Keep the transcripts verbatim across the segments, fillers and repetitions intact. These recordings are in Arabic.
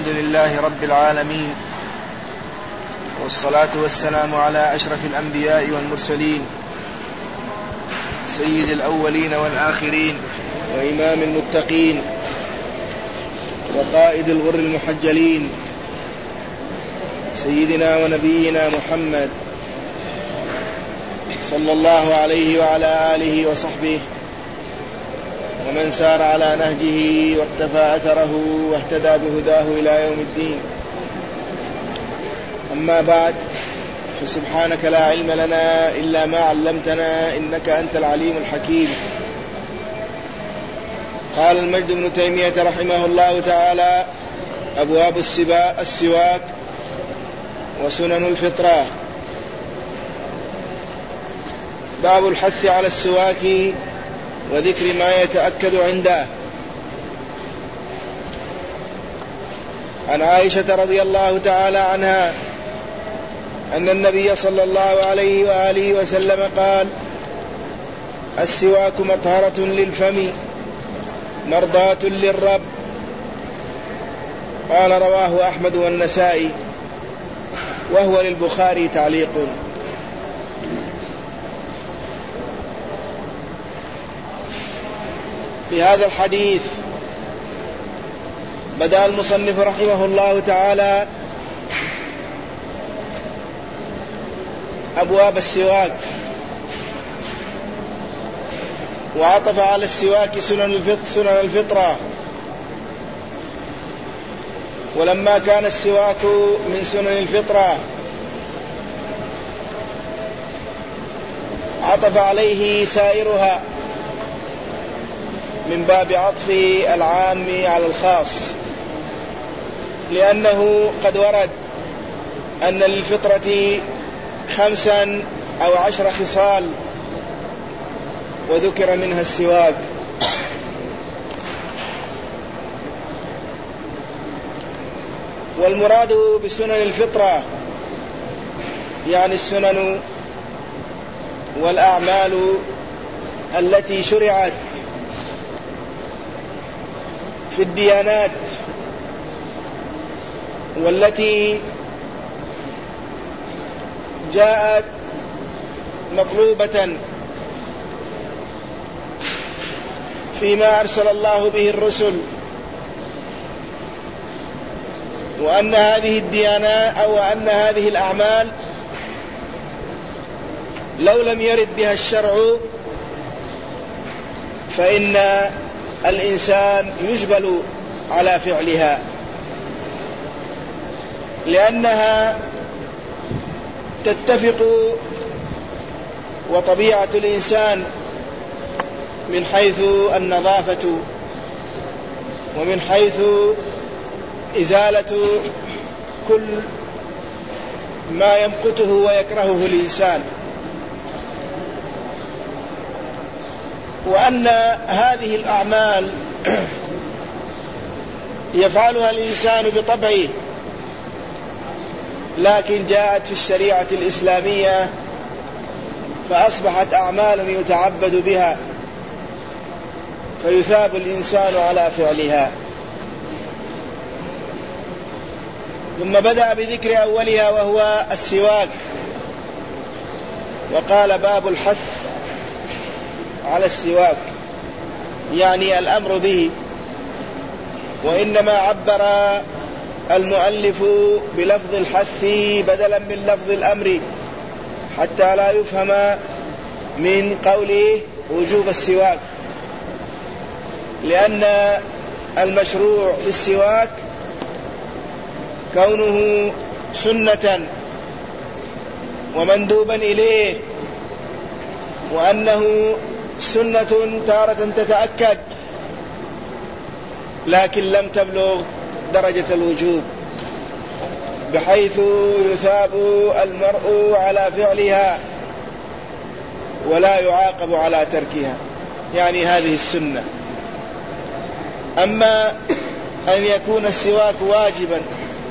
لله رب العالمين، والصلاة والسلام على أشرف الأنبياء والمرسلين، سيد الأولين والآخرين، وإمام المتقين، وقائد الغر المحجلين، سيدنا ونبينا محمد صلى الله عليه وعلى آله وصحبه ومن سار على نهجه واقتفى أثره واهتدى بهداه إلى يوم الدين. أما بعد، فسبحانك لا علم لنا إلا ما علمتنا إنك أنت العليم الحكيم. قال المجد بن تيمية رحمه الله تعالى: أبواب السواك وسنن الفطرة. باب الحث على السواك وذكر ما يتأكد عنده. عن عائشة رضي الله تعالى عنها أن النبي صلى الله عليه وآله وسلم قال: السواك مطهرة للفم مرضاة للرب. قال: رواه أحمد والنسائي، وهو للبخاري تعليق. في هذا الحديث بدأ المصنف رحمه الله تعالى أبواب السواك، وعطف على السواك سنن الفطرة. ولما كان السواك من سنن الفطرة عطف عليه سائرها من باب عطف العام على الخاص، لأنه قد ورد أن للفطرة خمسا أو عشر خصال وذكر منها السواك. والمراد بسنن الفطرة يعني السنن والأعمال التي شرعت في الديانات، والتي جاءت مطلوبة فيما أرسل الله به الرسل، وأن هذه الديانات أو أن هذه الأعمال لو لم يرد بها الشرع فإن الإنسان يجبل على فعلها، لأنها تتفق وطبيعة الإنسان من حيث النظافة ومن حيث إزالة كل ما يمقته ويكرهه الإنسان، وأن هذه الأعمال يفعلها الإنسان بطبعه، لكن جاءت في الشريعة الإسلامية فأصبحت أعمالا يتعبد بها فيثاب الإنسان على فعلها. ثم بدأ بذكر أولها وهو السواك، وقال: باب الحث على السواك، يعني الأمر به. وإنما عبر المؤلف بلفظ الحث بدلا من لفظ الأمر حتى لا يفهم من قوله وجوب السواك، لأن المشروع في السواك كونه سنة ومندوبا إليه، وأنه سنة تارة تتأكد لكن لم تبلغ درجة الوجوب بحيث يثاب المرء على فعلها ولا يعاقب على تركها، يعني هذه السنة. أما أن يكون السواك واجبا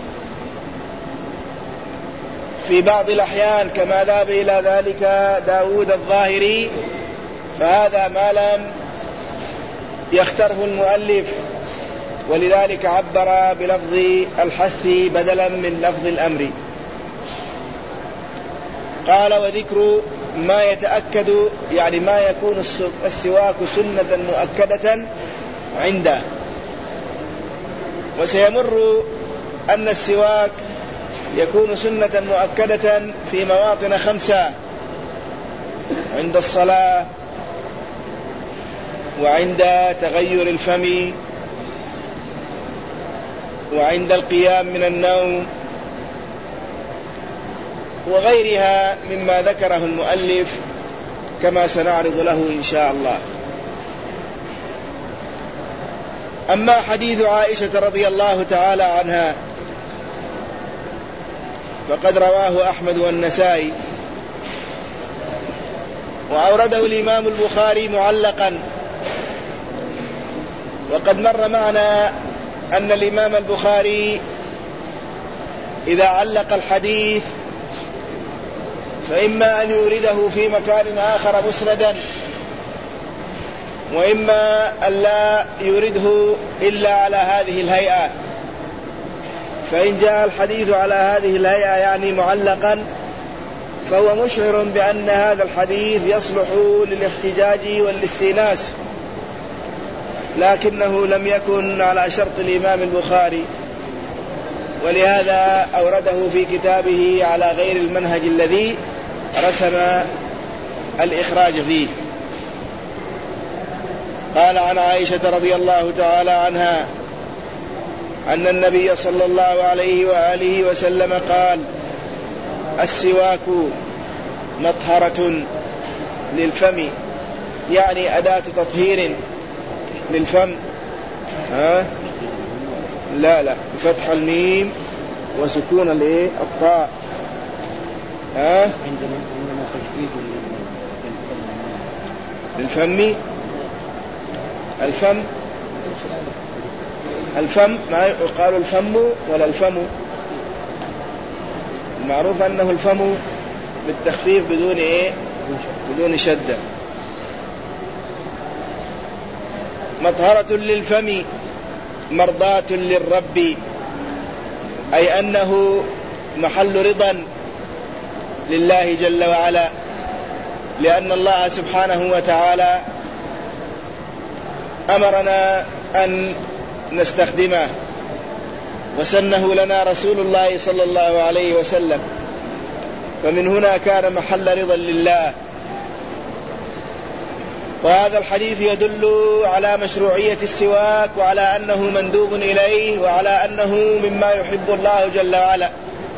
في بعض الأحيان كما ذهب إلى ذلك داود الظاهري، فهذا ما لم يختاره المؤلف ولذلك عبر بلفظ الحث بدلا من لفظ الأمر. قال وذكر ما يتأكد يعني ما يكون السواك سنة مؤكدة عنده. وسيمر أن السواك يكون سنة مؤكدة في مواطن خمسة: عند الصلاة، وعند تغير الفم، وعند القيام من النوم، وغيرها مما ذكره المؤلف كما سنعرض له إن شاء الله. أما حديث عائشة رضي الله تعالى عنها فقد رواه أحمد والنسائي، وأورده الإمام البخاري معلقا. وقد مر معنا أن الإمام البخاري إذا علق الحديث فإما أن يورده في مكان آخر مسندا، وإما أن لا يورده إلا على هذه الهيئة. فإن جاء الحديث على هذه الهيئة يعني معلقا فهو مشعر بأن هذا الحديث يصلح للاحتجاج والاستئناس، لكنه لم يكن على شرط الإمام البخاري، ولهذا أورده في كتابه على غير المنهج الذي رسم الإخراج فيه. قال عن عائشة رضي الله تعالى عنها أن النبي صلى الله عليه وآله وسلم قال: السواك مطهرة للفم، يعني أداة تطهير للفم. ها؟ لا لا فتح الميم وسكون الايه الطاء. ها؟ للفم، الفم الفم ما يقال الفم ولا الفم، المعروف أنه الفم بالتخفيف بدون إيه بدون شدة. مطهرة للفم مرضاة للرب، أي أنه محل رضا لله جل وعلا، لأن الله سبحانه وتعالى أمرنا أن نستخدمه وسنه لنا رسول الله صلى الله عليه وسلم، فمن هنا كان محل رضا لله. وهذا الحديث يدل على مشروعية السواك، وعلى أنه مندوب إليه، وعلى أنه مما يحب الله جل وعلا.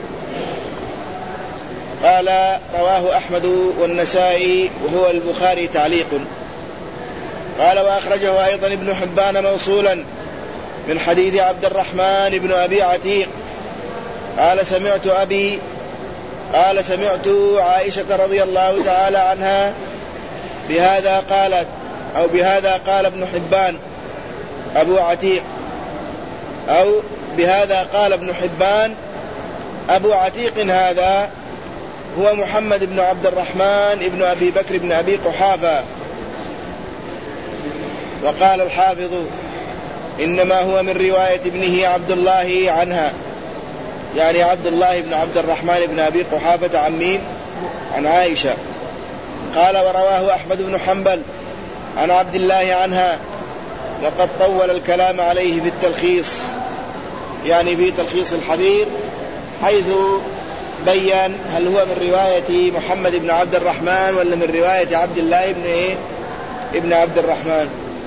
قال رواه أحمد والنسائي وهو البخاري تعليق. قال وأخرجه أيضا ابن حبان موصولا من حديث عبد الرحمن بن أبي عتيق قال سمعت أبي قال سمعت عائشة رضي الله تعالى عنها بهذا قالت أو بهذا قال ابن حبان أبو عتيق أو بهذا قال ابن حبان أبو عتيق هذا هو محمد بن عبد الرحمن بن أبي بكر بن أبي قحافة. وقال الحافظ إنما هو من رواية ابنه عبد الله عنها، يعني عبد الله بن عبد الرحمن بن أبي قحافة عن مين؟ عن عائشة. قال ورواه أحمد بن حنبل عن عبد الله عنها، وقد طول الكلام عليه في التلخيص، يعني في تلخيص الحبير، حيث بيّن هل هو من رواية محمد بن عبد الرحمن ولا من رواية عبد الله بن إيه؟ ابن عبد الرحمن.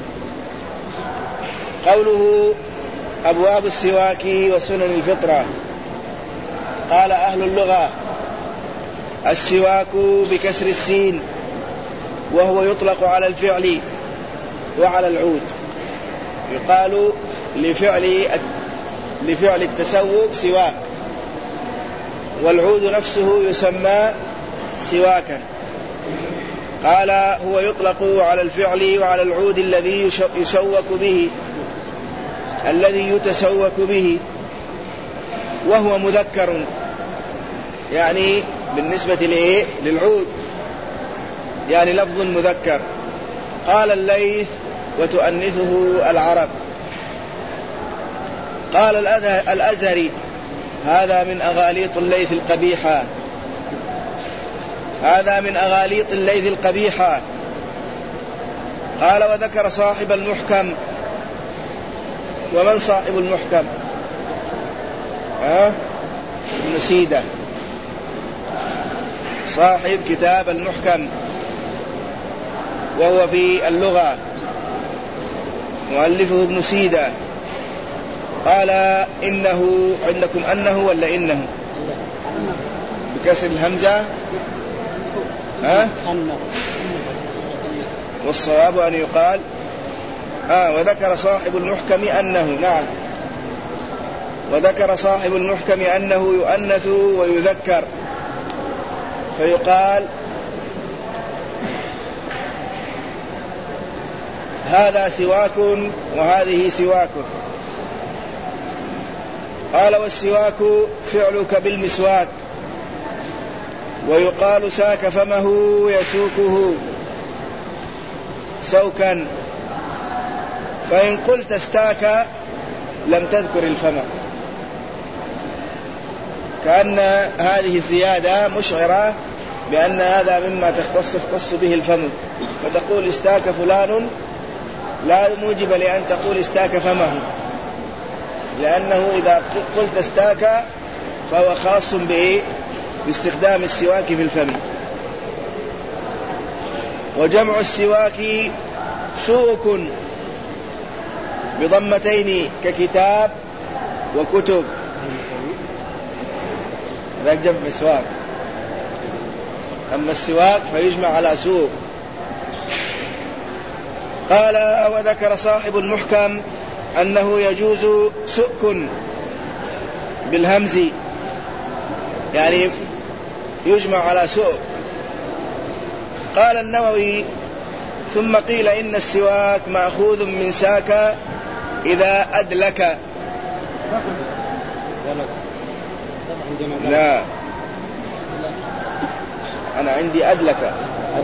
قوله أبواب السواك وسنن الفطرة. قال أهل اللغة السواك بكسر السين، وهو يطلق على الفعل وعلى العود. يقال لفعل لفعل التسوق سواك، والعود نفسه يسمى سواكا. قال هو يطلق على الفعل وعلى العود الذي يسوك به الذي يتسوك به، وهو مذكر، يعني بالنسبة لإيه؟ للعود، يعني لفظ مذكر. قال الليث وتؤنثه العرب. قال الأزهري: هذا من أغاليط الليث القبيحة، هذا من أغاليط الليث القبيحة. قال: وذكر صاحب المحكم. ومن صاحب المحكم؟ ها؟ ابن سيدة، صاحب كتاب المحكم، وهو في اللغة، مؤلفه ابن سيدة. قال: إنه عندكم أنه ولا إنه بكسر الهمزة؟ ها؟ والصواب أن يقال آه وذكر صاحب المحكم أنه، نعم، وذكر صاحب المحكم أنه يؤنث ويذكر، فيقال: هذا سواك وهذه سواك. قال: والسواك فعلك بالمسواك، ويقال: ساك فمه يسوكه سوكا، فإن قلت استاك لم تذكر الفم، كأن هذه الزيادة مشعرة بأن هذا مما تختص تختص به الفم، فتقول استاك فلان لا موجب لأن تقول استاك فمه، لأنه إذا قلت استاك فهو خاص بإيه؟ باستخدام السواك في الفم. وجمع السواك سوك بضمتين ككتاب وكتب، ذاك جمع مسواك. أما السواك فيجمع على سوق. قال: وذكر صاحب المحكم أنه يجوز سؤك بالهمز، يعني يجمع على سؤك. قال النووي: ثم قيل إن السواك مأخوذ من ساك إذا أدلك. لا، أنا عندي أدلك.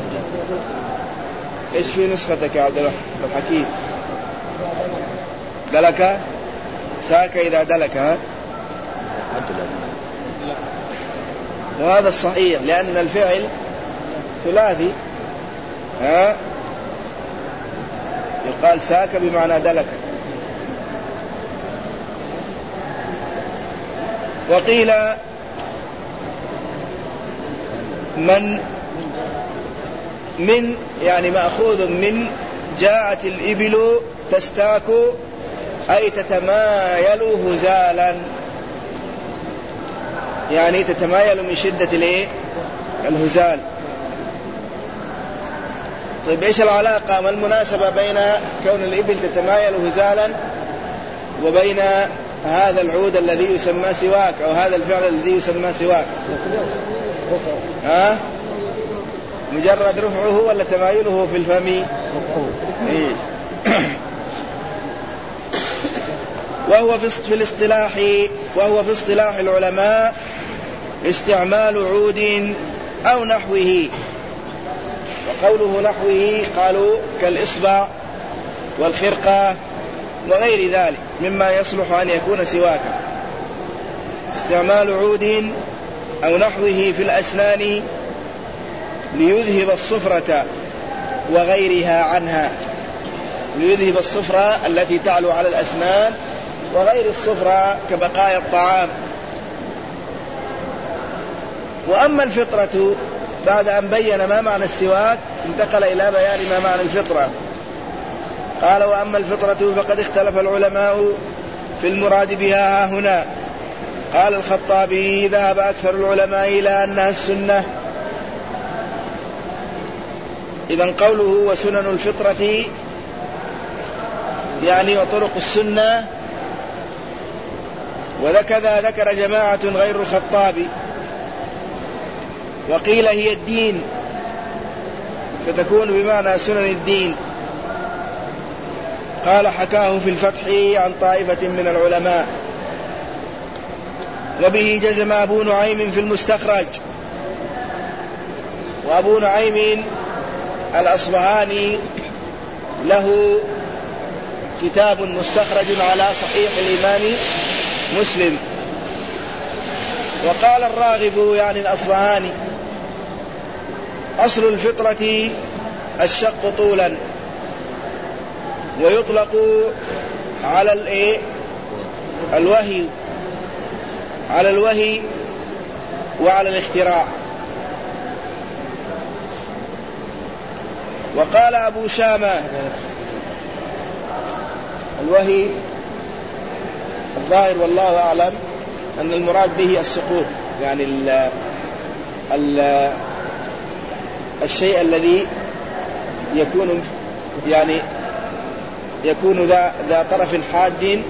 إيش في نسختك يا عبد الحكيم؟ دلك، ساك إذا دلك. ها؟ وهذا الصحيح لأن الفعل ثلاثي، ها؟ يقال ساك بمعنى دلك. وقيل من من يعني مأخوذ من جاءت الإبل تستاك أي تتمايل هزالا، يعني تتمايل من شدة الايه؟ الهزال. طيب ايش العلاقة ما المناسبة بين كون الإبل تتمايل هزالا وبين هذا العود الذي يسمى سواك أو هذا الفعل الذي يسمى سواك؟ ها؟ مجرد رفعه ولا تمايله في الفم؟ إيه. وهو في الاصطلاح وهو في اصطلاح العلماء استعمال عود أو نحوه. وقوله نحوه قالوا كالإصبع والخرقة وغير ذلك مما يصلح أن يكون سواكا. استعمال عود أو نحوه في الأسنان ليذهب الصفرة وغيرها عنها، ليذهب الصفرة التي تعلو على الأسنان وغير الصفرة كبقايا الطعام. وأما الفطرة بعد أن بين ما معنى السواك انتقل إلى بيان ما معنى الفطرة. قال: وأما الفطرة فقد اختلف العلماء في المراد بها هنا. قال الخطابي: ذهب أكثر العلماء إلى أنها السنة. إذن قوله وسنن الفطرة يعني وطرق السنة، وذكذا ذكر جماعة غير الخطابي، وقيل هي الدين فتكون بمعنى سنن الدين. قال: حكاه في الفتح عن طائفة من العلماء. وبه جزم أبو نعيم في المستخرج. وأبو نعيم الأصبهاني له كتاب مستخرج على صحيح الإمام مسلم. وقال الراغب يعني الأصبهاني: أصل الفطرة الشق طولا، ويطلق على الايه الوهي على الوهي وعلى الاختراع. وقال أبو شامة: الوهي الظاهر والله أعلم أن المراد به السقوط، يعني ال ال الشيء الذي يكون يعني يكون ذا, ذا طرف حاد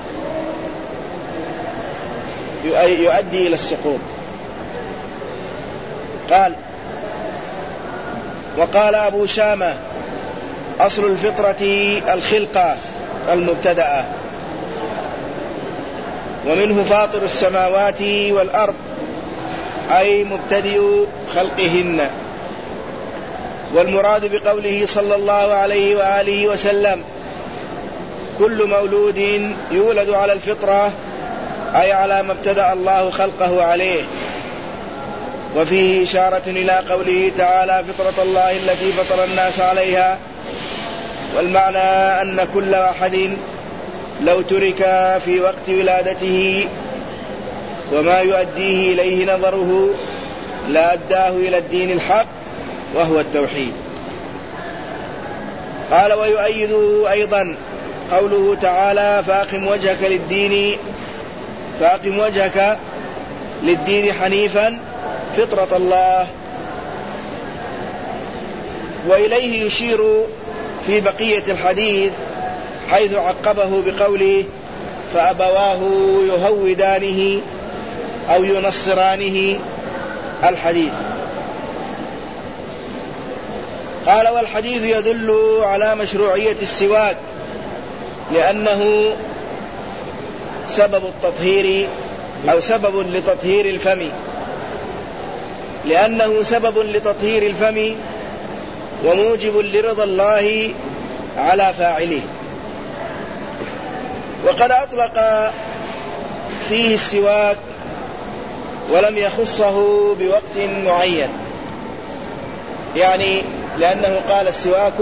يؤدي إلى السقوط. قال: وقال أبو شامة: أصل الفطرة الخلقة المبتدأة، ومنه فاطر السماوات والأرض، أي مبتدئ خلقهن. والمراد بقوله صلى الله عليه وآله وسلم: كل مولود يولد على الفطرة، أي على ما ابتدأ الله خلقه عليه. وفيه إشارة إلى قوله تعالى: فطرة الله التي فطر الناس عليها. والمعنى أن كل واحد لو ترك في وقت ولادته وما يؤديه إليه نظره لأداه إلى الدين الحق وهو التوحيد. قال: ويؤيده أيضا قوله تعالى: فأقم وجهك للدين فأقم وجهك للدين حنيفا فطرة الله. وإليه يشير في بقية الحديث حيث عقبه بقوله: فأبواه يهودانه أو ينصرانه الحديث. قال: والحديث يدل على مشروعية السواك، لأنه سبب التطهير أو سبب لتطهير الفم لأنه سبب لتطهير الفم وموجب لرضا الله على فاعله. وقد أطلق فيه السواك ولم يخصه بوقت معين، يعني لأنه قال: السواك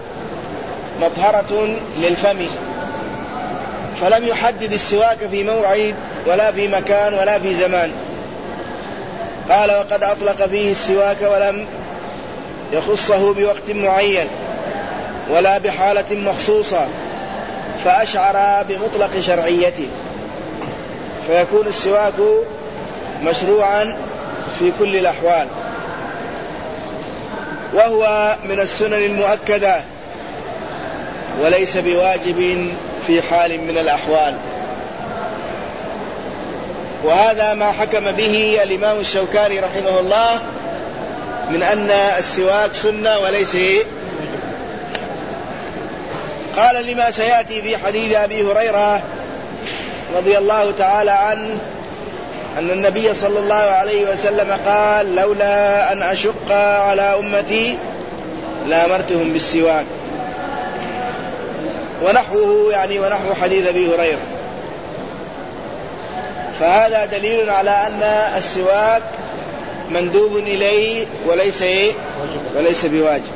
مطهرة للفم، فلم يحدد السواك في موعد ولا في مكان ولا في زمان. قال: وقد أطلق فيه السواك ولم يخصه بوقت معين ولا بحالة مخصوصة، فأشعر بمطلق شرعيته، فيكون السواك مشروعا في كل الأحوال، وهو من السنن المؤكدة وليس بواجب في حال من الأحوال. وهذا ما حكم به الإمام الشوكاني رحمه الله من أن السواك سنة وليس. قال: لما سيأتي في حديث أبي هريرة رضي الله تعالى عنه أن النبي صلى الله عليه وسلم قال: لولا أن أشق على أمتي لأمرتهم بالسواك، ونحوه يعني ونحو حديث أبي هريرة. فهذا دليل على أن السواك مندوب إليه وليس وليس بواجب.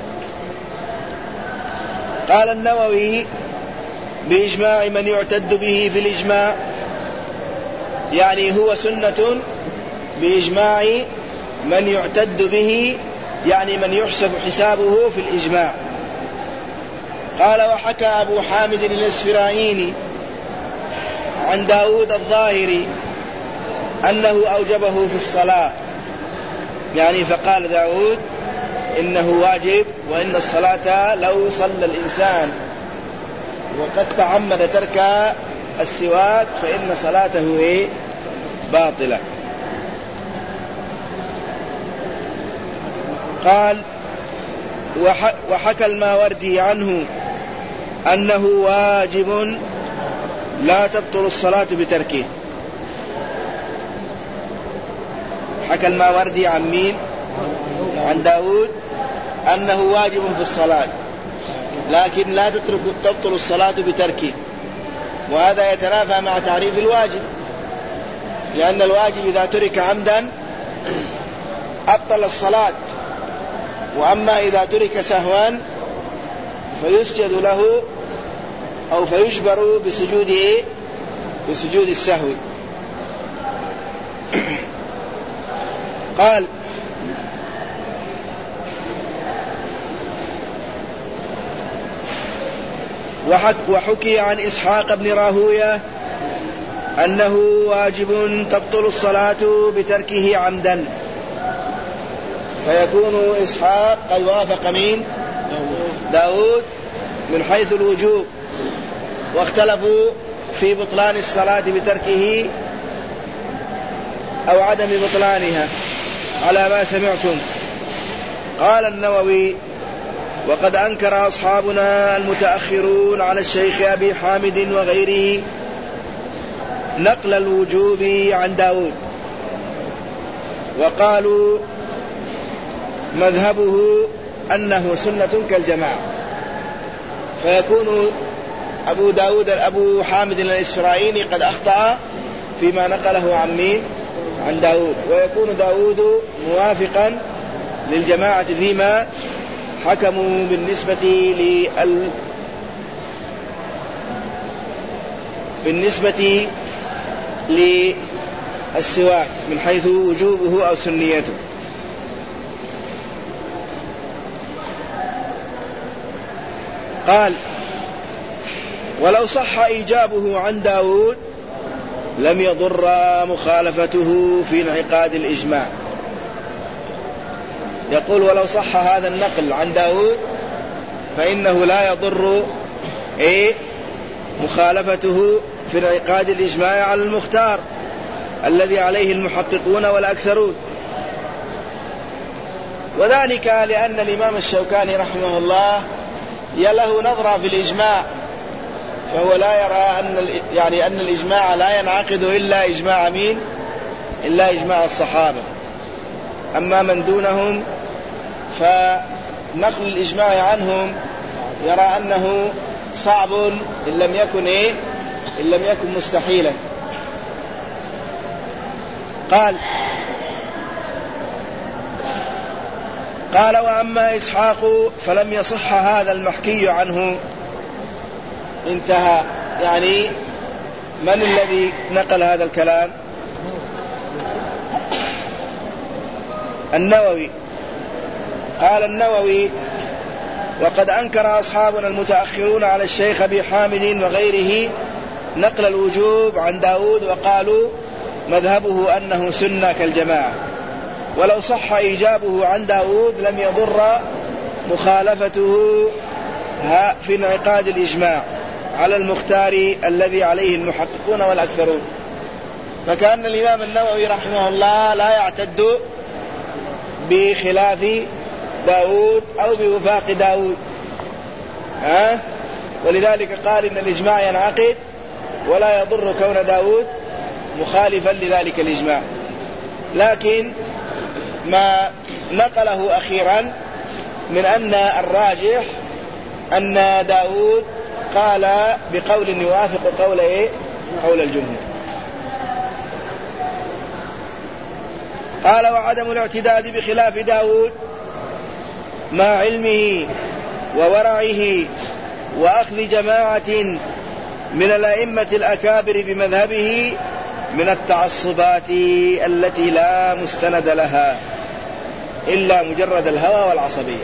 قال النووي: بإجماع من يعتد به في الإجماع، يعني هو سنة بإجماع من يعتد به، يعني من يحسب حسابه في الإجماع. قال: وحكى أبو حامد الإسفرايني عن داود الظاهري أنه أوجبه في الصلاة، يعني فقال داود إنه واجب، وإن الصلاة لو صلى الإنسان وقد تعمد ترك السواك فإن صلاته إيه؟ باطلة. قال: وحكى الماوردي عنه أنه واجب لا تبطل الصلاة بتركه. حكى الماوردي عن مين؟ عن داود أنه واجب في الصلاة، لكن لا تترك تبطل الصلاة بتركه، وهذا يتنافى مع تعريف الواجب، لأن الواجب إذا ترك عمدا أبطل الصلاة، وأما إذا ترك سهوا فيسجد له أو فيجبر بسجوده بسجود السهو. قال وحك وحكي عن إسحاق بن راهوية أنه واجب تبطل الصلاة بتركه عمدا، فيكون إسحاق قد وافق مين؟ داود من حيث الوجوب، واختلفوا في بطلان الصلاة بتركه أو عدم بطلانها على ما سمعتم. قال النووي: وقد أنكر أصحابنا المتأخرون على الشيخ أبي حامد وغيره نقل الوجوب عن داود، وقالوا مذهبه أنه سنة كالجماعة، فيكون أبو داود أبو حامد الإسرائيلي قد أخطأ فيما نقله عن مين؟ عن داود، ويكون داود موافقا للجماعة فيما حكموا بالنسبة لل بالنسبة للسواك من حيث وجوبه أو سنيته. قال: ولو صح إيجابه عن داود لم يضر مخالفته في انعقاد الإجماع. يقول: ولو صح هذا النقل عن داود فإنه لا يضر إيه مخالفته في انعقاد الإجماع على المختار الذي عليه المحققون والأكثرون، وذلك لأن الإمام الشوكاني رحمه الله له نظرة في الإجماع، فهو لا يرى أن يعني أن الإجماع لا ينعقد إلا إجماع مين؟ إلا إجماع الصحابة. أما من دونهم فنقل الإجماع عنهم يرى أنه صعب إن لم يكن إيه؟ إن لم يكن مستحيلا. قال قال وأما إسحاق فلم يصح هذا المحكي عنه. انتهى. يعني من الذي نقل هذا الكلام؟ النووي. قال النووي: وقد أنكر أصحابنا المتأخرون على الشيخ أبي حامد وغيره نقل الوجوب عن داود، وقالوا مذهبه أنه سنة كالجماعة، ولو صح إيجابه عن داود لم يضر مخالفته في انعقاد الإجماع على المختار الذي عليه المحققون والأكثرون. فكأن الإمام النووي رحمه الله لا يعتد بخلاف داود أو بوفاق داود، ها؟ ولذلك قال إن الإجماع ينعقد ولا يضر كون داود مخالفا لذلك الإجماع. لكن ما نقله أخيرا من أن الراجح أن داود قال بقول يوافق قول إيه؟ قول الجمهور. قال: وعدم الاعتداد بخلاف داود مع علمه وورعه وأخذ جماعة من الأئمة الأكابر بمذهبه من التعصبات التي لا مستند لها إلا مجرد الهوى والعصبية.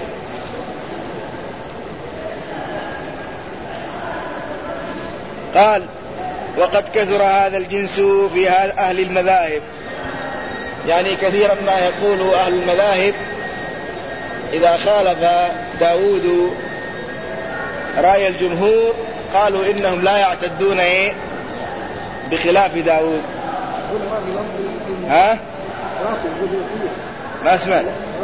قال: وقد كثر هذا الجنس في أهل المذاهب. يعني كثيرا ما يقول أهل المذاهب إذا خالف داود رأي الجمهور قالوا إنهم لا يعتدون إيه بخلاف داود. ها؟ ما اسمع.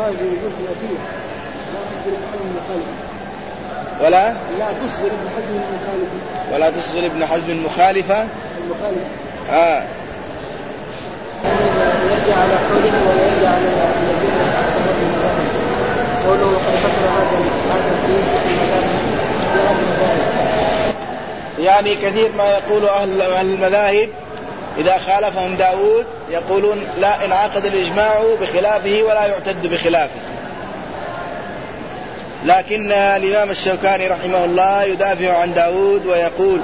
ولا لا تصغر ابن حزم المخالفة ولا تصغر ابن حزم المخالفة المخالفة آه. يرجع على قوله ولا يرجع على الذين أحسنوا في المذاهب. قوله وقد كثر هذا هذا الجنس في المذاهب يعني كثير ما يقول أهل المذاهب إذا خالفهم داود يقولون لا انعقد الإجماع بخلافه ولا يعتد بخلافه، لكن الإمام الشوكاني رحمه الله يدافع عن داود ويقول: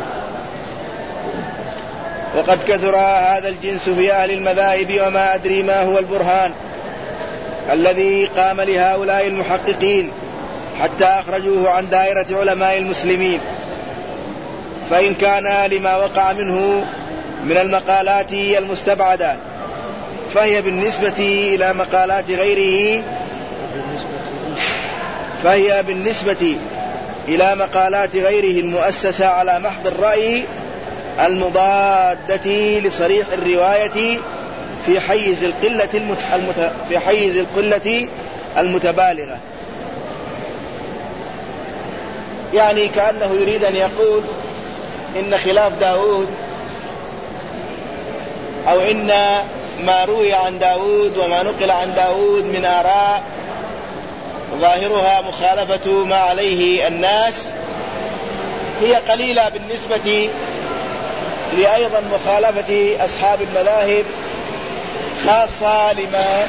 وقد كثر هذا الجنس في أهل المذاهب وما أدري ما هو البرهان الذي قام لهؤلاء المحققين حتى أخرجوه عن دائرة علماء المسلمين، فإن كان لما وقع منه من المقالات المستبعدة فهي بالنسبة إلى مقالات غيره فهي بالنسبة إلى مقالات غيره المؤسسة على محض الرأي المضادة لصريح الرواية في حيز القلة المت... في حيز القلة المتبالغة. يعني كأنه يريد أن يقول إن خلاف داود أو إن ما روي عن داود وما نقل عن داود من آراء ظاهرها مخالفة ما عليه الناس هي قليلة بالنسبة لأيضا مخالفة أصحاب المذاهب، خاصة لما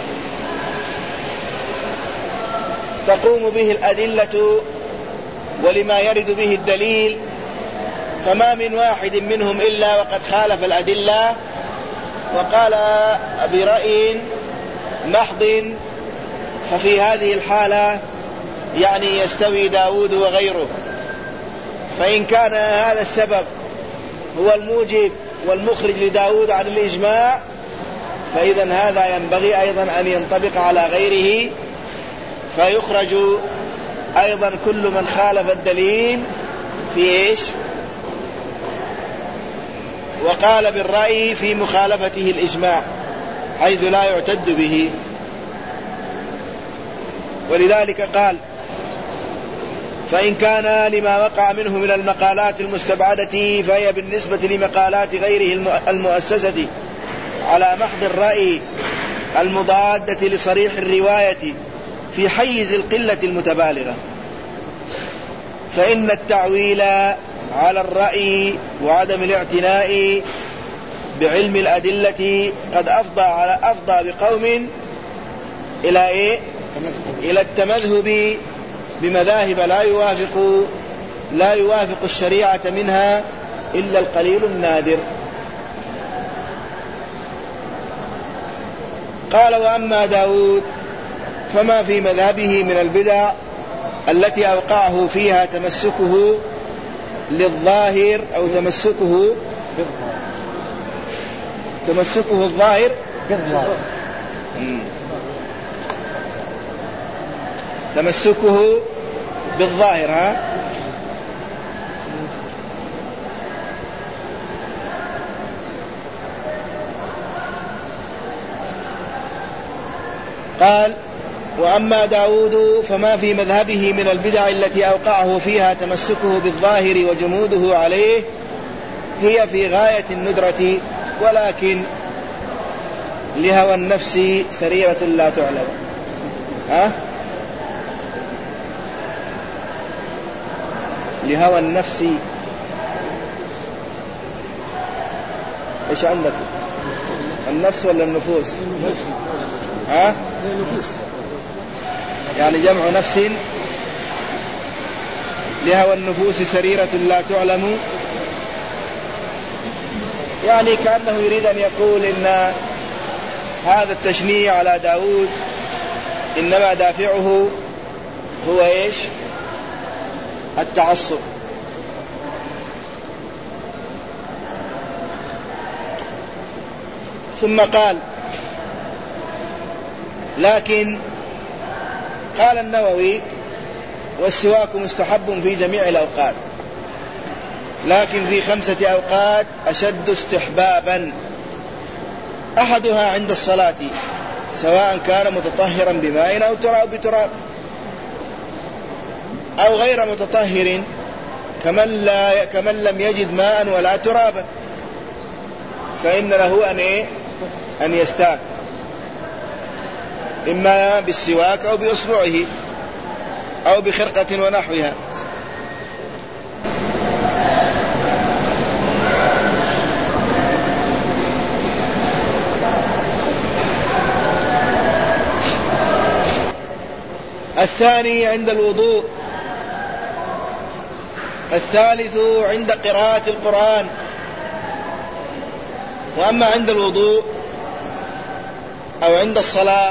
تقوم به الأدلة ولما يرد به الدليل، فما من واحد منهم إلا وقد خالف الأدلة وقال برأي محض، ففي هذه الحالة يعني يستوي داود وغيره. فإن كان هذا السبب هو الموجب والمخرج لداود عن الإجماع فإذا هذا ينبغي أيضا أن ينطبق على غيره، فيخرج أيضا كل من خالف الدليل في إيش؟ وقال بالرأي في مخالفته الإجماع حيث لا يعتد به. ولذلك قال: فإن كان لما وقع منه من المقالات المستبعدة فهي بالنسبة لمقالات غيره المؤسسة على محض الرأي المضادة لصريح الرواية في حيز القلة المتبالغة، فإن التعويل على الرأي وعدم الاعتناء بعلم الأدلة قد أفضى على أفضى بقوم إلى إيه؟ إلى التمذهب بمذاهب لا يوافق لا يوافق الشريعة منها إلا القليل النادر. قال: وأما داود فما في مذهبه من البدع التي أوقعه فيها تمسكه للظاهر أو تمسكه تمسكه الظاهر بالظاهر تمسكه بالظاهر ها قال: وأما داود فما في مذهبه من البدع التي أوقعه فيها تمسكه بالظاهر وجموده عليه هي في غاية الندرة، ولكن لهوى النفس سريرة لا تعلم. ها؟ لهوى النفس ايش عندك؟ النفس ولا النفوس؟ ها؟ يعني جمع نفس. لهوى النفوس سريرة لا تعلم، يعني كأنه يريد أن يقول إن هذا التشنيع على داود إنما دافعه هو إيش؟ التعصب. ثم قال: لكن قال النووي: والسواك مستحب في جميع الأوقات، لكن في خمسة أوقات أشد استحبابا: أحدها عند الصلاة سواء كان متطهرا بماء أو تراب بتراب أو غير متطهر كمن, لا كمن لم يجد ماء ولا ترابا، فإن له أن, إيه؟ أن يستاك إما بالسواك أو بأصبعه أو بخرقة ونحوها. الثاني عند الوضوء. الثالث عند قراءة القرآن. وأما عند الوضوء أو عند الصلاة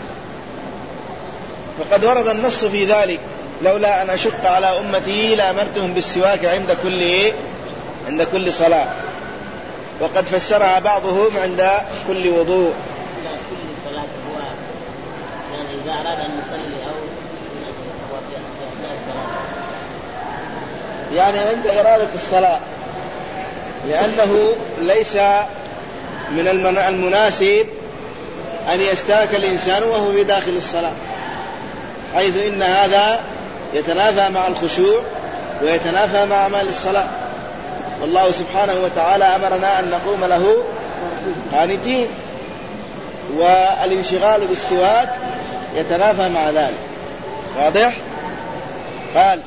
فقد ورد النص في ذلك: لولا أن أشق على أمتي لأمرتهم بالسواك عند كل عند كل صلاة. وقد فسرها بعضهم عند كل وضوء. كل صلاة هو يعني إذا أراد أن يصلي أو هو في أثناء الصلاة، يعني عند إرادة الصلاة، لأنه ليس من المناسب أن يستاك الإنسان وهو في داخل الصلاة، حيث إن هذا يتنافى مع الخشوع ويتنافى مع أعمال الصلاة. والله سبحانه وتعالى أمرنا أن نقوم له قانتين، والانشغال بالسواك يتنافى مع ذلك. واضح؟ قال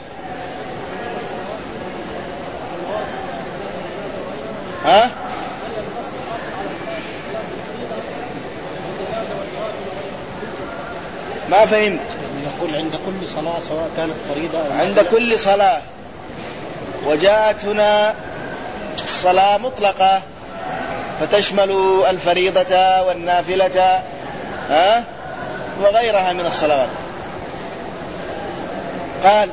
ها ما فهمت. يقول عند كل صلاة سواء كانت فريضة أو عند كل صلاة، وجاءت هنا الصلاة مطلقة فتشمل الفريضة والنافلة ها وغيرها من الصلوات. قال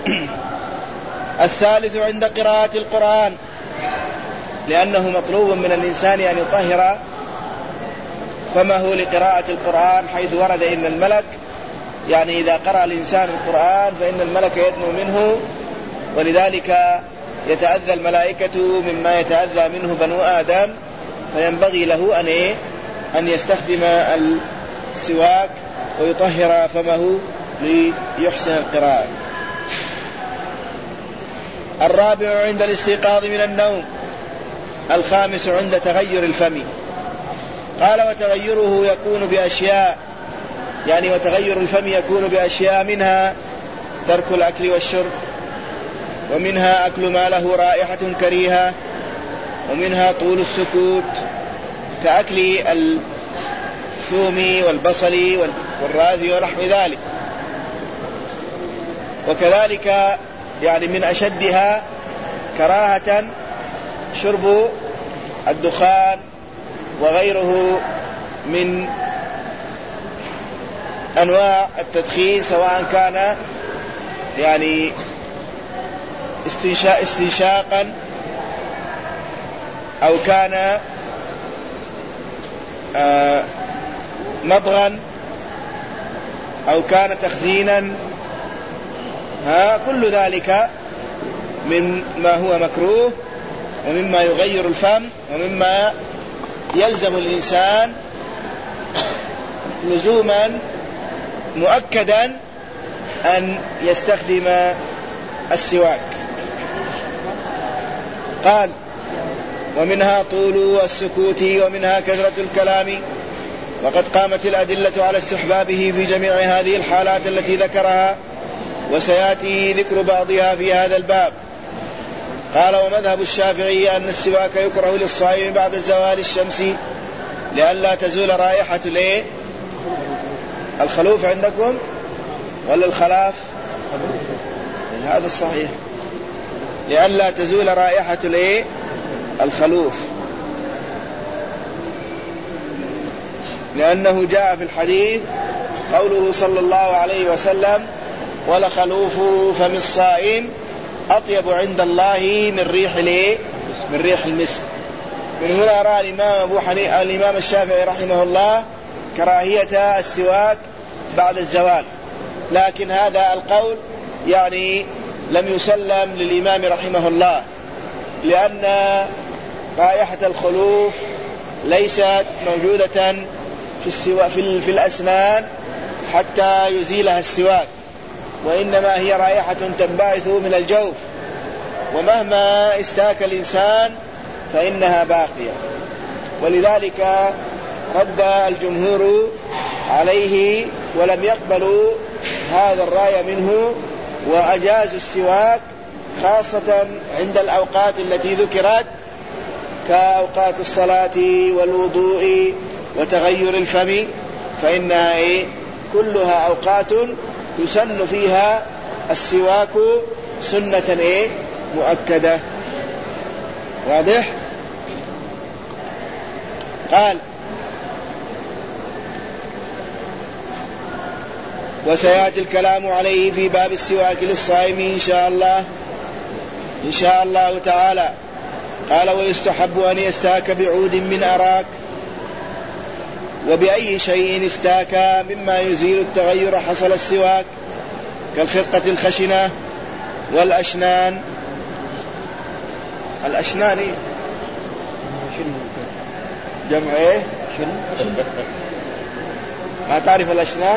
الثالث عند قراءة القرآن، لأنه مطلوب من الإنسان أن يطهر فمه لقراءة القرآن، حيث ورد إن الملك يعني إذا قرأ الإنسان القرآن فإن الملك يدنو منه، ولذلك يتأذى الملائكة مما يتأذى منه بنو آدم، فينبغي له أن إيه؟ أن يستخدم السواك ويطهر فمه ليحسن القراءة. الرابع عند الاستيقاظ من النوم. الخامس عند تغير الفم. قال وتغيره يكون بأشياء، يعني وتغير الفم يكون بأشياء، منها ترك الأكل والشرب، ومنها أكل ما له رائحة كريهة، ومنها طول السكوت كأكل الثوم والبصل والراذي ونحو ذلك. وكذلك يعني من أشدها كراهة شرب الدخان وغيره من أنواع التدخين، سواء كان يعني استنشاق استنشاقا أو كان آه مضغا أو كان تخزينا، ها كل ذلك مما هو مكروه ومما يغير الفم ومما يلزم الإنسان لزوما مؤكدا أن يستخدم السواك. قال ومنها طول السكوت ومنها كثرة الكلام، وقد قامت الأدلة على استحبابه في جميع هذه الحالات التي ذكرها، وسيأتي ذكر بعضها في هذا الباب. قال ومذهب الشافعي أن السواك يكره للصائم بعد زوال الشمس لئلا تزول رائحة الايه الخلوف عندكم ولا الخلاف؟ هذا الصحيح، لئلا تزول رائحة الايه الخلوف، لأنه جاء في الحديث قوله صلى الله عليه وسلم ولخلوف فم الصائم أطيب عند الله من ريح الايه من ريح المسك. من هنا رأى الإمام أبو حنيفة الإمام الشافعي رحمه الله كراهية السواك بعد الزوال، لكن هذا القول يعني لم يسلم للإمام رحمه الله، لأن رائحة الخلوف ليست موجودة في, السوا... في, في الأسنان حتى يزيلها السواك، وإنما هي رائحة تنبعث من الجوف، ومهما استاك الإنسان فإنها باقية. ولذلك رد الجمهور عليه ولم يقبلوا هذا الرأي منه، وأجازوا السواك خاصة عند الأوقات التي ذكرت كأوقات الصلاة والوضوء وتغير الفم، فإنها إيه؟ كلها أوقات يسن فيها السواك سنة إيه مؤكدة. واضح؟ قال وسيأتي الكلام عليه في باب السواك للصائم إن شاء الله إن شاء الله تعالى. قال ويستحب أن يستاك بعود من أراك وبأي شيء استاك مما يزيل التغير حصل السواك كالخرقة الخشنة والأشنان. الأشنان إيه؟ جمع إيه؟ ما تعرف الأشنان؟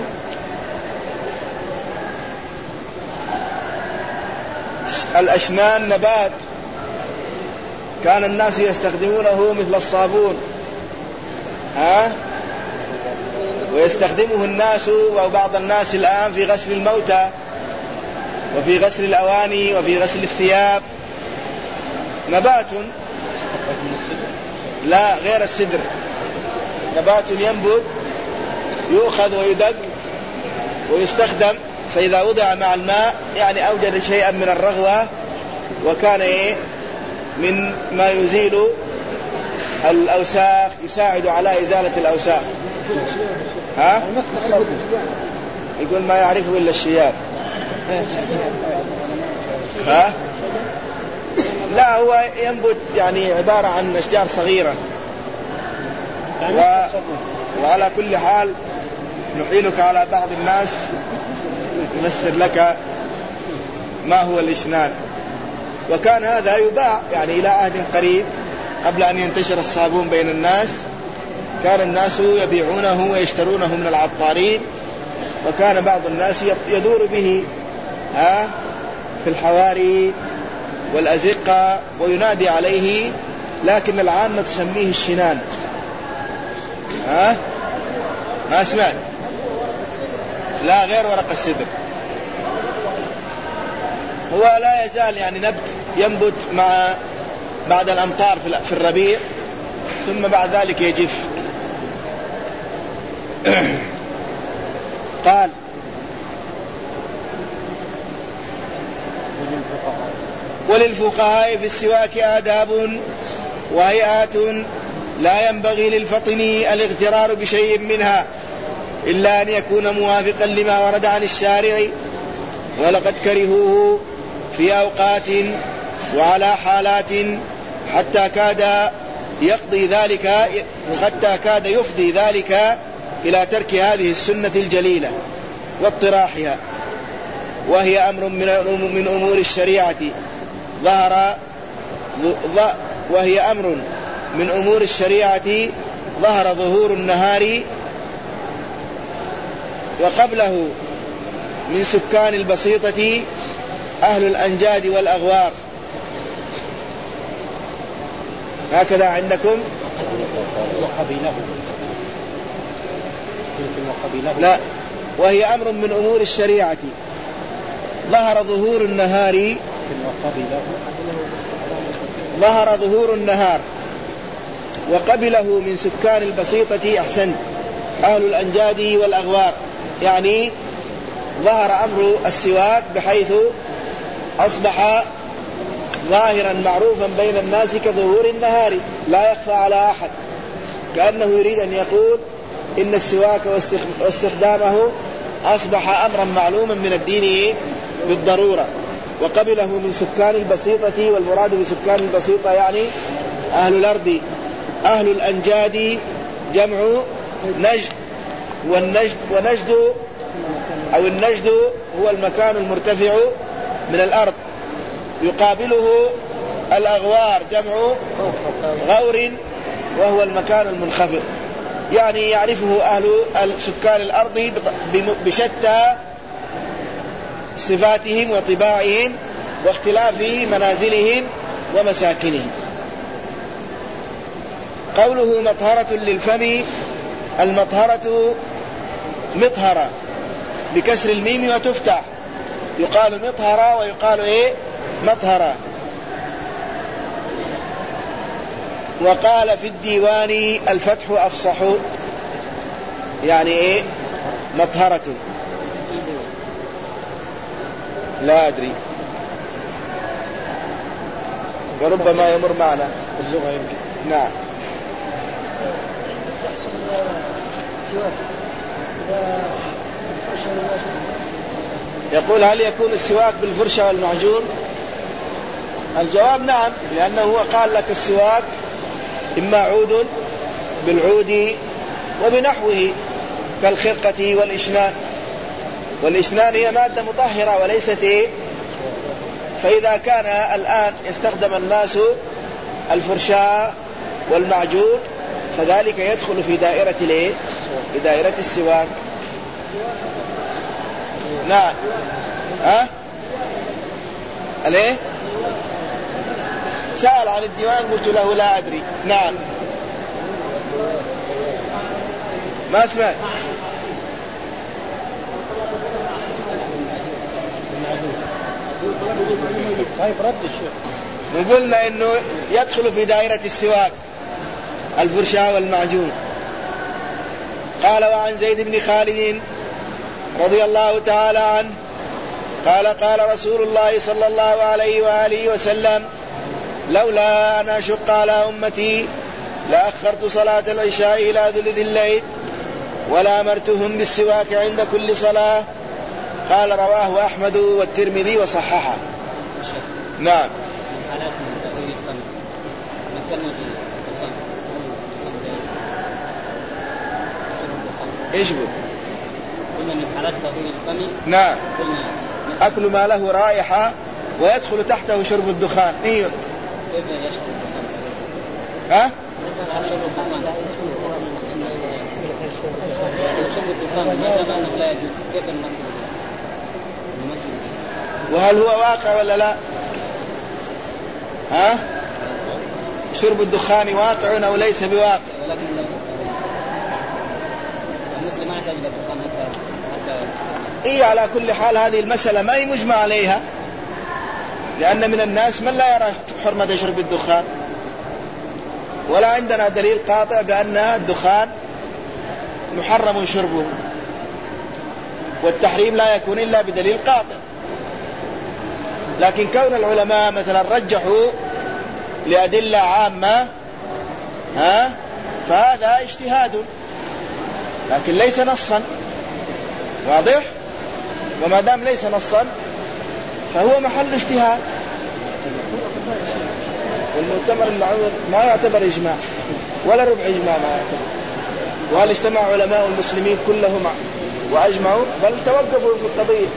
الأشنان نبات كان الناس يستخدمونه مثل الصابون، ها؟ ويستخدمه الناس وبعض الناس الآن في غسل الموتى وفي غسل الأواني وفي غسل الثياب. نبات لا غير السدر، نبات ينبت يؤخذ ويدق ويستخدم، فإذا وضع مع الماء يعني أوجد شيئا من الرغوة وكان إيه من ما يزيل الأوساخ، يساعد على إزالة الأوساخ. ها؟ يقول ما يعرفه إلا الشياب. ها؟ لا هو ينبت يعني عبارة عن أشجار صغيرة. و... وعلى كل حال نحيلك على بعض الناس يفسر لك ما هو الإشنان. وكان هذا يباع يعني إلى عهد قريب قبل أن ينتشر الصابون بين الناس، كان الناس يبيعونه ويشترونه من العطارين، وكان بعض الناس يدور به ها في الحواري والأزقة وينادي عليه، لكن العامة تسميه الشنان. ها ما سمعت؟ لا غير ورق السدر. هو لا يزال يعني نبت ينبت مع بعد الأمطار في الربيع ثم بعد ذلك يجف. قال وللفقهاء في السواك آداب وهيئات لا ينبغي للفطن الاغترار بشيء منها إلا أن يكون موافقا لما ورد عن الشارع، ولقد كرهوه في أوقات وعلى حالات حتى كاد يقضي ذلك حتى كاد يفضي ذلك إلى ترك هذه السنة الجليلة واطراحها، وهي أمر من أمور الشريعة ظهر وهي أمر من أمور الشريعة ظهر ظهور النهار وقبله من سكان البسيطة أهل الأنجاد والأغوار. هكذا عندكم؟ لا، وهي أمر من أمور الشريعة ظهر ظهور النهار ظهر ظهور النهار وقبله من سكان البسيطة أحسن أهل الأنجاد والأغوار، يعني ظهر أمر السواك بحيث أصبح ظاهرا معروفا بين الناس كظهور النهار لا يخفى على أحد، كأنه يريد أن يقول إن السواك واستخدامه أصبح أمرا معلوما من الدين بالضرورة. وقبله من سكان البسيطة، والمراد بسكان البسيطة يعني أهل الأرض. أهل الأنجاد جمع نجد، والنجد ونجد أو النجد هو المكان المرتفع من الأرض، يقابله الأغوار جمع غور وهو المكان المنخفض، يعني يعرفه أهل سكان الأرض بشتى صفاتهم وطباعهم واختلاف منازلهم ومساكنهم. قوله مطهرة للفم، المطهرة مطهرة بكسر الميم وتفتح، يقال مطهرة ويقال إيه مطهرة. وقال في الديوان الفتح أفصح، يعني إيه مطهرة. لا أدري، وربما يمر معنا اللغة يمكن. نعم. يقول هل يكون السواك بالفرشة والمعجون؟ الجواب نعم، لأنه هو قال لك السواك إما عود بالعود وبنحوه كالخرقة والإشنان، والإشنان هي مادة مطهرة وليست إيه؟ فإذا كان الآن يستخدم الناس الفرشاة والمعجون فذلك يدخل في دائرة الإيه؟ في دائرة السواك. نعم. ها؟ الإيه؟ سأل عن الديوان قلت له لا أدري. نعم. ما اسمع. نقولنا إنه يدخل في دائرة السواك الفرشاة والمعجون. قال وعن زيد بن خالد رضي الله تعالى عنه قال قال رسول الله صلى الله عليه وآله وسلم لولا أن أشق على أمتي لأخرت صلاة العشاء إلى ثلث الليل ولا أمرتهم بالسواك عند كل صلاة. قال رواه أحمد والترمذي وصححه. نعم. ايش بو؟ قلنا من حالات تغيير الفم. نعم. أكل ما له رائحة ويدخل تحته شرب الدخان. ايوه. كيف يشرب الدخان؟ ها؟ يشرب الدخان. يشرب الدخان ماذا أنه لا يجوز؟ كيف المسجد؟ وهل هو واقع ولا لا؟ ها؟ شرب الدخان واقع أو ليس بواقع؟ المسلم ما يحتاج إلى الدخان حتى حتى. إيه على كل حال هذه المسألة ما هي مجمع عليها، لأن من الناس من لا يرى حرمة شرب الدخان، ولا عندنا دليل قاطع بأن الدخان محرم شربه، والتحريم لا يكون إلا بدليل قاطع. لكن كون العلماء مثلا رجحوا لأدلة عامة ها فهذا اجتهاد لكن ليس نصا واضح، وما دام ليس نصا فهو محل اجتهاد. والمؤتمر المعروف ما يعتبر إجماع ولا ربع إجماع ما يعتبر. وهل اجتمع علماء المسلمين كلهم وأجمعوا؟ بل توقفوا في القضية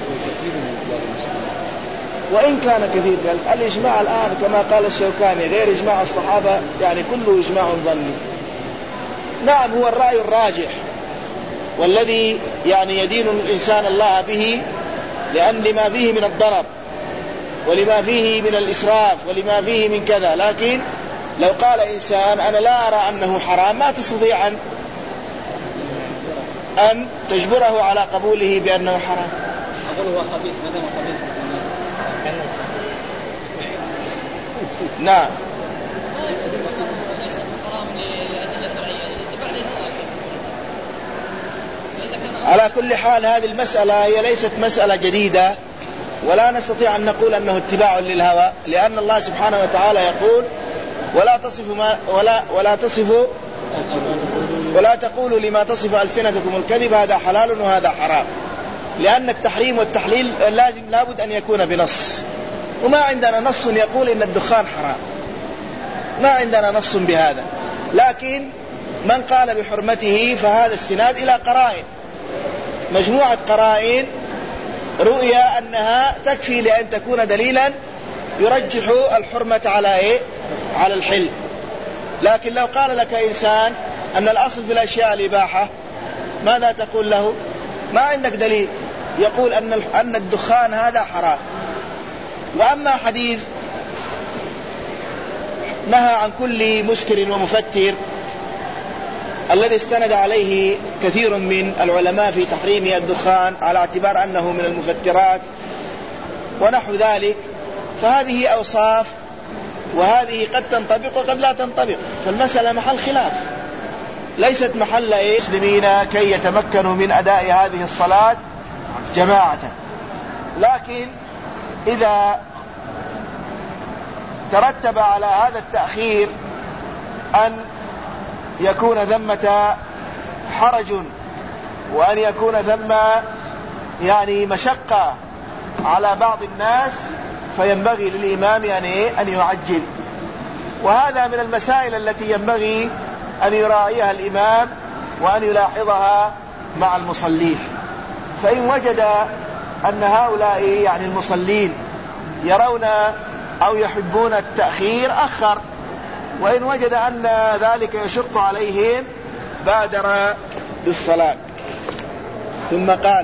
وإن كان كثير. بل الإجماع الآن كما قال الشوكاني غير إجماع الصحابة، يعني كله إجماع ظني. نعم هو الرأي الراجح والذي يعني يدين الإنسان الله به، لأن لما فيه من الضرر ولما فيه من الإسراف ولما فيه من كذا. لكن لو قال إنسان أنا لا أرى أنه حرام ما تستطيع أن أن تجبره على قبوله بأنه حرام. أقول هو خبيث مدام خبيث. نعم. على كل حال هذه المسألة هي ليست مسألة جديدة، ولا نستطيع أن نقول أنه اتباع للهوى، لأن الله سبحانه وتعالى يقول ولا تصفوا ما ولا ولا تصفوا ولا تقولوا لما تصف ألسنتكم الكذب هذا حلال وهذا حرام، لأن التحريم والتحليل لازم لابد أن يكون بنص، وما عندنا نص يقول إن الدخان حرام، ما عندنا نص بهذا. لكن من قال بحرمته فهذا استناد إلى قرائن، مجموعة قرائن رؤيا أنها تكفي لأن تكون دليلا يرجح الحرمة على إيه؟ على الحل. لكن لو قال لك إنسان أن الأصل في الأشياء الإباحة ماذا تقول له؟ ما عندك دليل يقول أن أن الدخان هذا حرام. وأما حديث نهى عن كل مسكر ومفتر الذي استند عليه كثير من العلماء في تحريم الدخان على اعتبار أنه من المفترات ونحو ذلك، فهذه أوصاف وهذه قد تنطبق وقد لا تنطبق، فالمسألة محل خلاف ليست محل المسلمين كي يتمكنوا من أداء هذه الصلاة جماعة. لكن إذا ترتب على هذا التأخير أن يكون ثمة حرج وأن يكون ثم يعني مشقة على بعض الناس، فينبغي للإمام أن يعجل. وهذا من المسائل التي ينبغي أن يراعيها الإمام وأن يلاحظها مع المصلين. فإن وجد أن هؤلاء يعني المصلين يرون أو يحبون التأخير أخر، وإن وجد أن ذلك يشق عليهم بادر بالصلاة. ثم قال: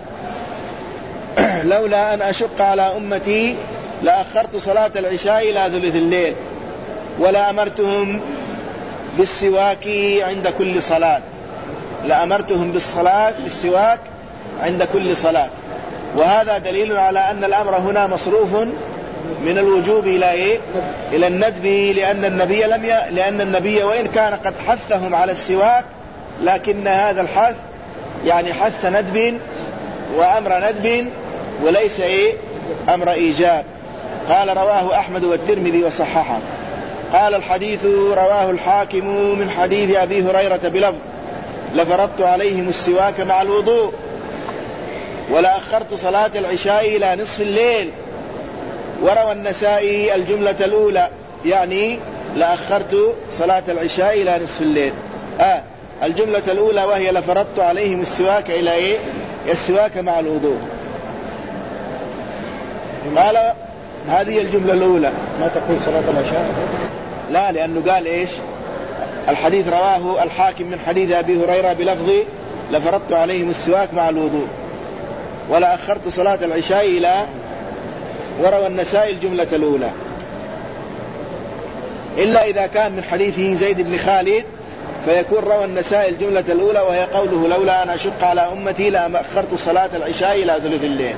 لولا أن أشق على أمتي لأخرت صلاة العشاء إلى ثلث الليل ولأمرتهم بالسواك عند كل صلاة لأمرتهم بالصلاة بالسواك عند كل صلاة. وهذا دليل على أن الأمر هنا مصروف من الوجوب إلى إيه؟ إلى الندب، لأن النبي لم ي... لأن النبي وإن كان قد حثهم على السواك، لكن هذا الحث يعني حث ندب وأمر ندب وليس إيه؟ أمر إيجاب. قال: رواه أحمد والترمذي وصححه. قال: الحديث رواه الحاكم من حديث أبي هريرة بلفظ: لفرضت عليهم السواك مع الوضوء ولأخرت صلاة العشاء إلى نصف الليل. وروى النسائي الجملة الأولى، يعني لأخرت صلاة العشاء إلى نصف الليل، آه الجملة الأولى وهي لفرضت عليهم السواك إلى إيه؟ السواك مع الوضوء. قال: هذه الجملة الأولى. ما تقول صلاة العشاء؟ لا، لأنه قال إيش؟ الحديث رواه الحاكم من حديث أبي هريرة بلفظ: لفرضت عليهم السواك مع الوضوء ولا أخرت صلاة العشاء إلى. وروى النسائي الجملة الأولى، إلا إذا كان من حديثه زيد بن خالد فيكون روى النسائي الجملة الأولى وهي قوله: لولا أن أشق على أمتي لأخرت صلاة العشاء إلى ثلث الليل.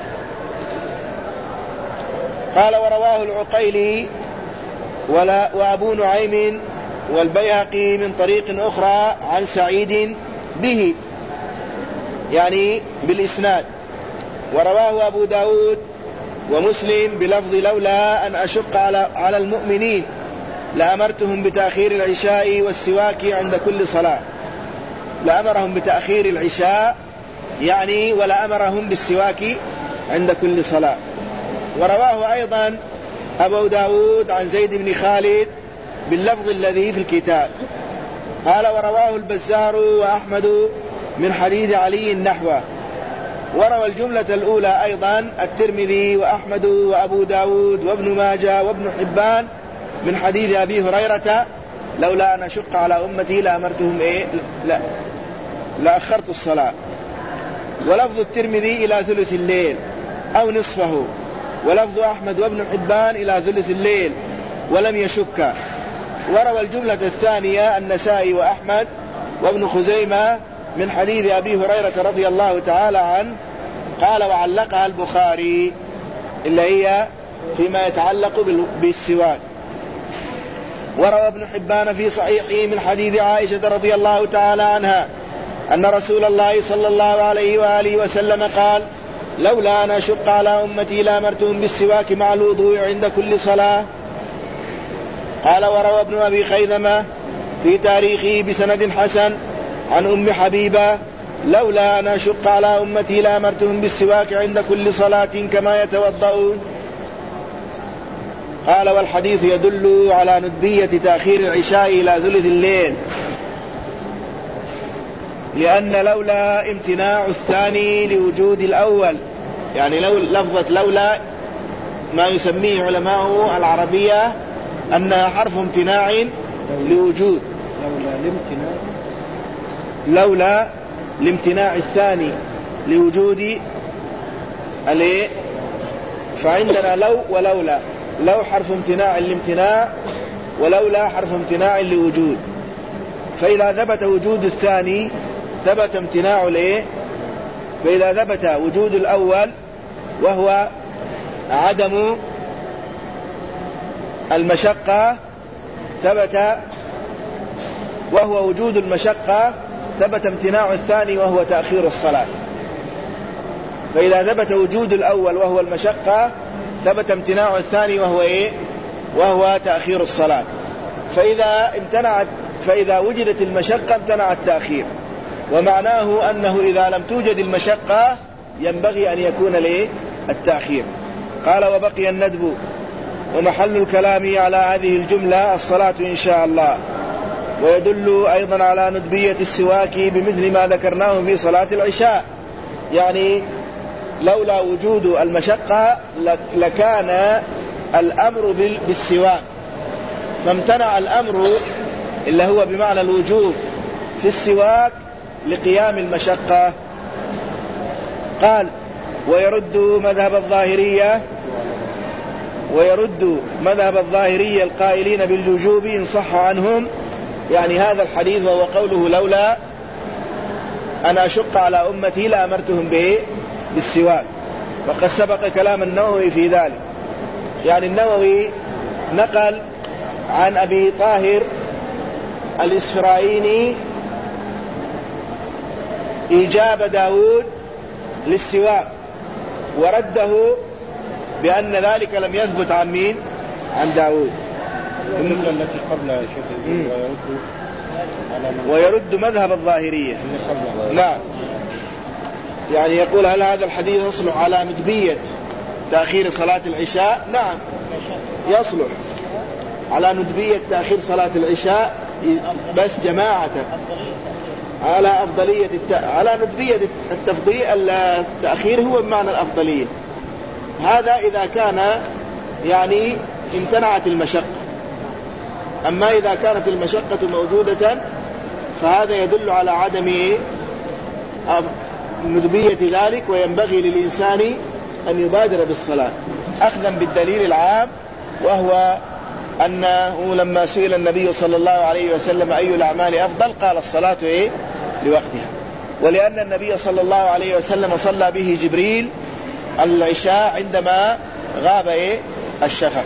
قال: ورواه العقيلي ولا وأبو نعيم والبيهقي من طريق أخرى عن سعيد به، يعني بالإسناد. ورواه أبو داود ومسلم بلفظ: لولا أن أشق على على المؤمنين لأمرتهم بتأخير العشاء والسواك عند كل صلاة. لأمرهم بتأخير العشاء يعني ولا أمرهم بالسواك عند كل صلاة. ورواه أيضا أبو داود عن زيد بن خالد باللفظ الذي في الكتاب. قال: ورواه البزار وأحمد من حديث علي نحوه. وروى الجملة الأولى أيضا الترمذي وأحمد وأبو داود وابن ماجه وابن حبان من حديث أبي هريرة: لولا أن أشق على أمتي لأمرتهم إيه؟ لا لأخرت الصلاة. ولفظ الترمذي إلى ثلث الليل أو نصفه، ولفظ أحمد وابن حبان إلى ثلث الليل ولم يشك. وروى الجملة الثانية النسائي وأحمد وابن خزيمة من حديث أبي هريرة رضي الله تعالى عنه. قال: وعلقها البخاري، اللي هي فيما يتعلق بالسواك. وروى ابن حبان في صحيحه من حديث عائشة رضي الله تعالى عنها أن رسول الله صلى الله عليه وآله وسلم قال: لولا أن أشق على أمتي لأمرتهم بالسواك مع الوضوء عند كل صلاة. قال: وروى ابن أبي خيثمة في تاريخه بسند حسن عن أم حبيبة: لولا أن أشق على أمتي لأمرتهم بالسواك عند كل صلاة كما يتوضؤون. قال: والحديث يدل على ندبية تأخير العشاء إلى ثلث الليل، لأن لولا امتناع الثاني لوجود الأول، يعني لو لفظة لولا ما يسميه علماء العربية أنها حرف امتناع لوجود. لولا الامتناع لولا الامتناع الثاني لوجود الايه، فعندنا لو ولولا. لو حرف امتناع الامتناع، ولولا حرف امتناع لوجود. فإذا ثبت وجود الثاني ثبت امتناع الايه، فإذا ثبت وجود الأول وهو عدم المشقة ثبت وهو وجود المشقة ثبت امتناع الثاني وهو تأخير الصلاة. فإذا ثبت وجود الأول وهو المشقة ثبت امتناع الثاني وهو إيه؟ وهو تأخير الصلاة. فإذا امتنعت فإذا وجدت المشقة امتنع التأخير، ومعناه أنه إذا لم توجد المشقة ينبغي أن يكون له التأخير. قال وبقي الندب، ومحل الكلام على هذه الجملة الصلاة إن شاء الله. ويدل أيضا على ندبية السواك بمثل ما ذكرناه في صلاة العشاء، يعني لولا وجود المشقة لكان الأمر بالسواك، فامتنع الأمر اللي هو بمعنى الوجوب في السواك لقيام المشقة. قال ويرد مذهب الظاهرية ويرد مذهب الظاهرية القائلين بالوجوب إن صح عنهم، يعني هذا الحديث وهو قوله لولا أن أشق على أمتي لأمرتهم به بالسواك، وقد سبق كلام النووي في ذلك. يعني النووي نقل عن أبي طاهر الإسفرايني إيجاب داود للسواك، ورده بأن ذلك لم يثبت عن مين؟ عن داود. الجملة التي قبلها ويرد, ويرد مذهب الظاهرية. نعم، يعني يقول هل هذا الحديث يصلح على ندبية تأخير صلاة العشاء؟ نعم يصلح على ندبية تأخير صلاة العشاء، بس جماعة على أفضلية الت... على ندبية التفضيل. التأخير هو بمعنى الأفضلية، هذا إذا كان يعني امتنعت المشقة. أما إذا كانت المشقة موجودة فهذا يدل على عدم ندبية ذلك، وينبغي للإنسان أن يبادر بالصلاة أخذا بالدليل العام، وهو أنه لما سئل النبي صلى الله عليه وسلم أي الأعمال أفضل قال الصلاة إيه؟ لوقتها. ولأن النبي صلى الله عليه وسلم صلى به جبريل العشاء عندما غاب إيه؟ الشفق.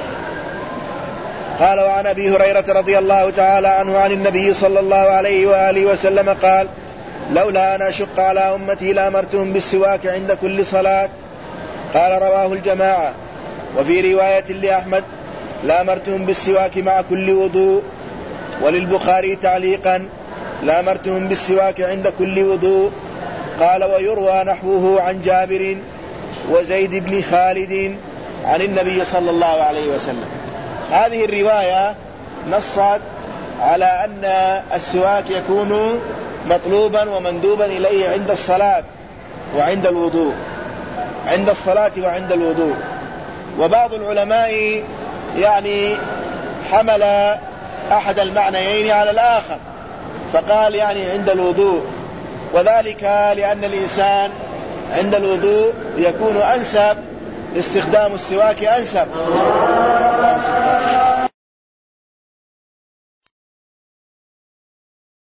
قال وعن أبي هريرة رضي الله تعالى عنه عن النبي صلى الله عليه وآله وسلم قال لولا أن أشق على أمتي لأمرتهم بالسواك عند كل صلاة. قال رواه الجماعة. وفي رواية لأحمد لأمرتهم بالسواك مع كل وضوء. وللبخاري تعليقا لأمرتهم بالسواك عند كل وضوء. قال ويروى نحوه عن جابر وزيد بن خالد عن النبي صلى الله عليه وسلم. هذه الرواية نصت على أن السواك يكون مطلوبا ومندوبا إليه عند الصلاة وعند الوضوء، عند الصلاة وعند الوضوء. وبعض العلماء يعني حمل أحد المعنيين على الآخر فقال يعني عند الوضوء، وذلك لأن الإنسان عند الوضوء يكون أنسب، استخدام السواك أنسب.